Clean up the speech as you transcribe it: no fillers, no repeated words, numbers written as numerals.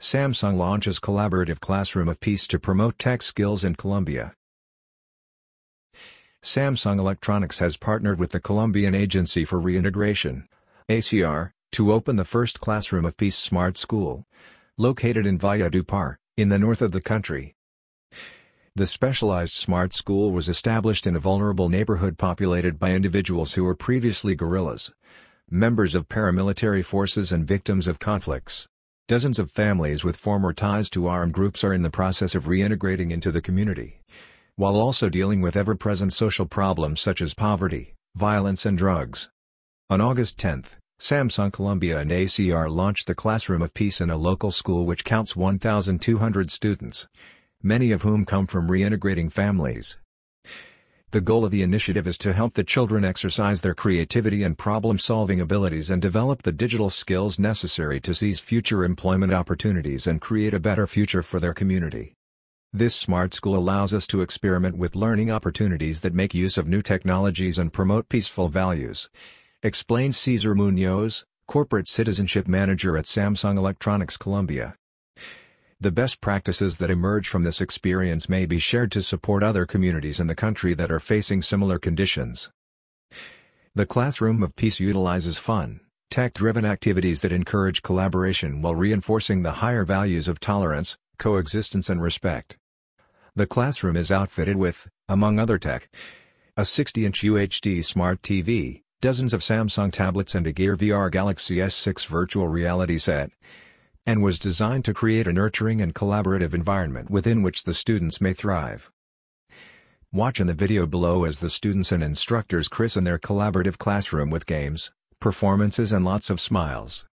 Samsung launches collaborative Classroom of Peace to promote tech skills in Colombia. Samsung Electronics has partnered with the Colombian Agency for Reintegration (ACR) to open the first Classroom of Peace smart school, located in Valledupar, in the north of the country. The specialized smart school was established in a vulnerable neighborhood populated by individuals who were previously guerrillas, members of paramilitary forces and victims of conflicts. Dozens of families with former ties to armed groups are in the process of reintegrating into the community, while also dealing with ever-present social problems such as poverty, violence and drugs. On August 10, Samsung Colombia and ACR launched the Classroom of Peace in a local school which counts 1,200 students, many of whom come from reintegrating families. The goal of the initiative is to help the children exercise their creativity and problem-solving abilities and develop the digital skills necessary to seize future employment opportunities and create a better future for their community. This smart school allows us to experiment with learning opportunities that make use of new technologies and promote peaceful values, explains Cesar Munoz, Corporate Citizenship Manager at Samsung Electronics Colombia. The best practices that emerge from this experience may be shared to support other communities in the country that are facing similar conditions. The Classroom of Peace utilizes fun, tech-driven activities that encourage collaboration while reinforcing the higher values of tolerance, coexistence and respect. The classroom is outfitted with, among other tech, a 60-inch UHD smart TV, dozens of Samsung tablets and a Gear VR Galaxy S6 virtual reality set, and was designed to create a nurturing and collaborative environment within which the students may thrive. Watch in the video below as the students and instructors christen their collaborative classroom with games, performances and lots of smiles.